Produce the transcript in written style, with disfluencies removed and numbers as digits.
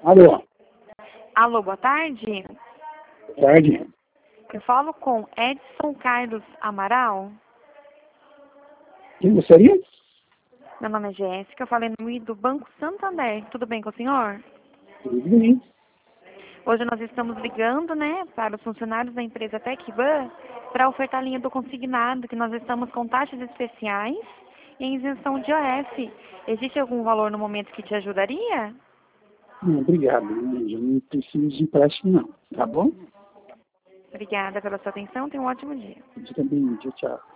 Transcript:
Alô, Alô, boa tarde. boa tarde. Eu falo com Edson Carlos Amaral. Quem gostaria? Meu nome é Jéssica, eu falo em nome do Banco Santander. Tudo bem com o senhor? Tudo bem. Hoje nós estamos ligando, para os funcionários da empresa TecBan para ofertar a linha do consignado, que nós estamos com taxas especiais e isenção de OF. Existe algum valor no momento que te ajudaria? Não, obrigado. Eu não preciso de empréstimo, não. Tá bom? Obrigada pela sua atenção, tenha um ótimo dia. Você também. Tchau, tchau.